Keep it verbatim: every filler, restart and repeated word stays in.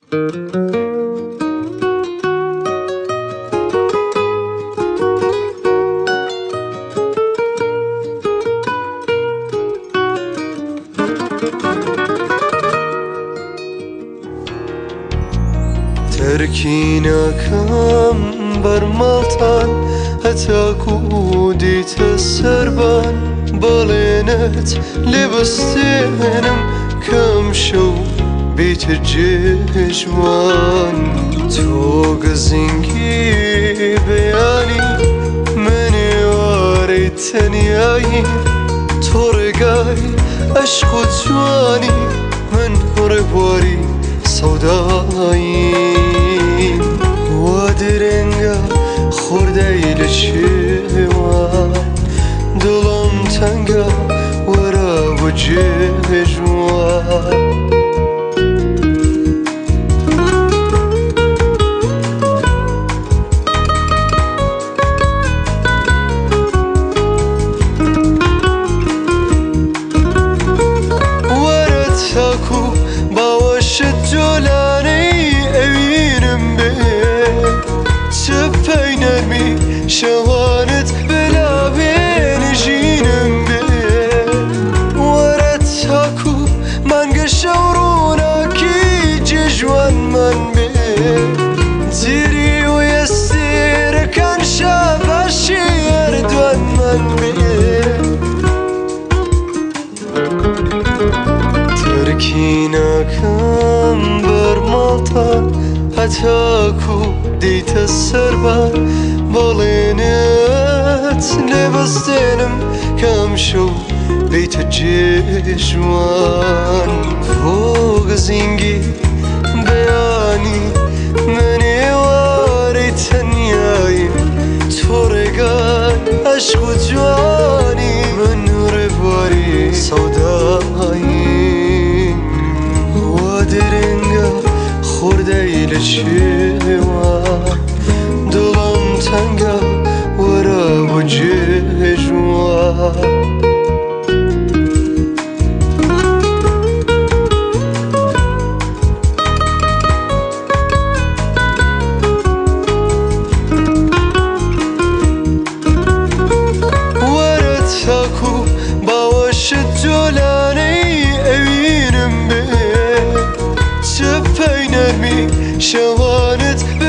تركيناكم برمالتان هتاكو ديت السربان بالينت لبستينم كم شو بيت الجيجوان توق زنقي بياني مني واري تنياي تورقاي عشق جواني من هربواري سودايين وادرنگا خوردي للشوان دلم تنگا ورا وجه جوان ورتاكو باوش الجولاني اوينم بي سبي نرمي شوانت بلا بين جينم بي ورتاكو مانقا شورونا كي جيجوان من بي زيري ويسير كان شابا شير دوان من بي تركيناكم برمالتان هتاكو ديت السربان بالينت لبستينم كم شو بيت الجيجوان فوق زنقي بياني مني واري تنياي تورقان عشق جواني من ربواري سودايين وادرنگا خوردي للشوان دلم تنگا ورا وجه جوان ورتاكو باوش الجولاني اوينم بي سبي نرمي شوانت